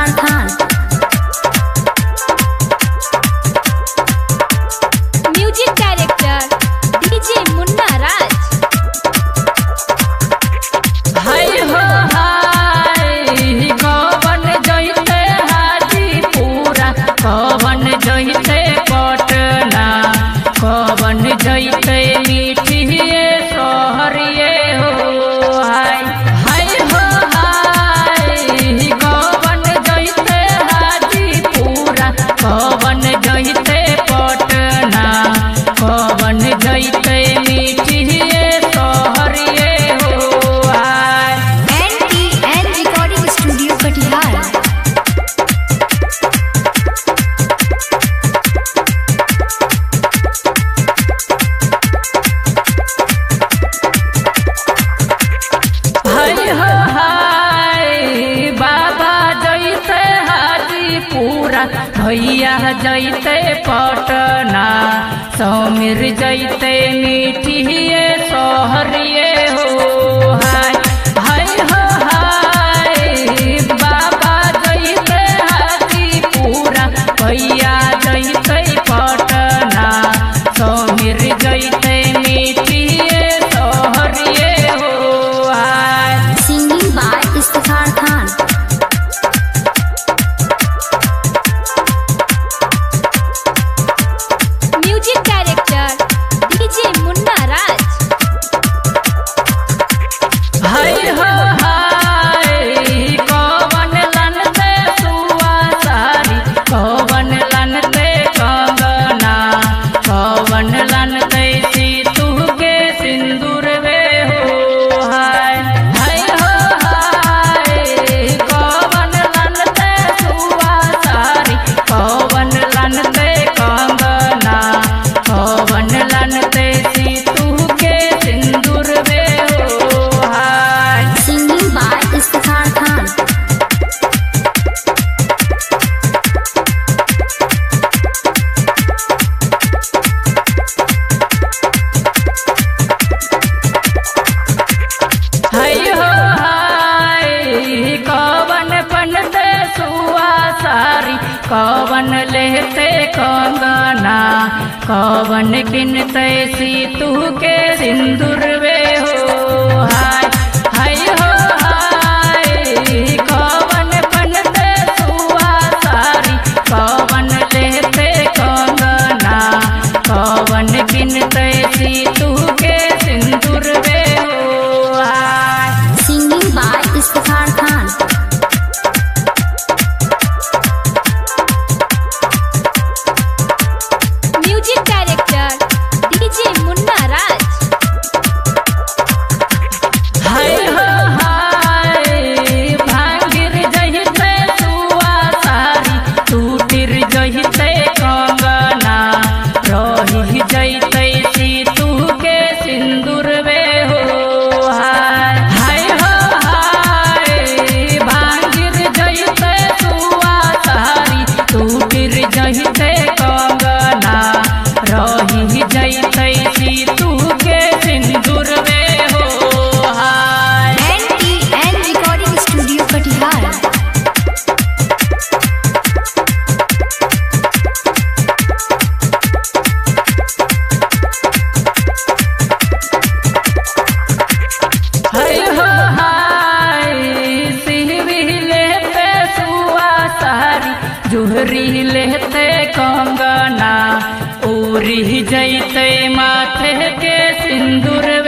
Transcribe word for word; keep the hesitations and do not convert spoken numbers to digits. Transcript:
Iftikhar Khan. Music director DJ Munna Raj. हाय हो हाय कवन जइते हाजीपुरा, कवन जइते पटना, कवन जइते मीठिए शहरिए हो। हाय हाय हो हाय कवन जइते हाजीपुरा, कवन जइते पटना, कवन जइते मीठिए शहरिए हो। हाय N T N recording studio Katihar. हाय हो हाय बाबा जइते हाजीपुरा, भैया जइते पटना, समीर जइते मीठिए शहरिए हो। हाय हाय हो हाय बाबा जइते हाजीपुरा, भैया जइते पटना, समीर जइते मीठिए शहरिए हो। हाय singing by Iftikhar Khan. Music director DJ Munna Raj. हाय हो हाय कवन लनते सुआ सारी, कवन लनते कंगना, कवन लनते सीतू के सिंदूर वे हो। हाय हाय हो हाय कवन लनते सुआ सारी, कवन लनते कंगना, कवन लनते सीतू के सिंदूर वे हो। हाय सिंगिंग बाय इफ्तिखार खान। हाय हो हाय कवन पहनते सुआ सारी, कवन लेते कंगना, कवन किनते सीतू के सिंदूर वे हो। हाय हाय हो हाय कवन पहनते सुआ सारी, कवन लेते कंगना, कवन किनते सीतू के सिंदूर वे हो। हाय singing by Iftikhar Khan. Music director DJ Munna Raj. हाय हो हाय भांगिर जहिते सुआ सारी, टूटिर जहिते कंगना, रही जइते सीतू के सिंदूर वे हो। हाय हाय हो हाय भांगिर जइते सुआ सारी, टूटिर जहिते कंगना, रही जइते सीतू के सिंदूर वे हो। हाय N T N recording studio Katihar. हाय हो हाय सिहवी लेते सुआ सारी, जुहरी लेते कंगना, उरी जइते माथे के सिंदूर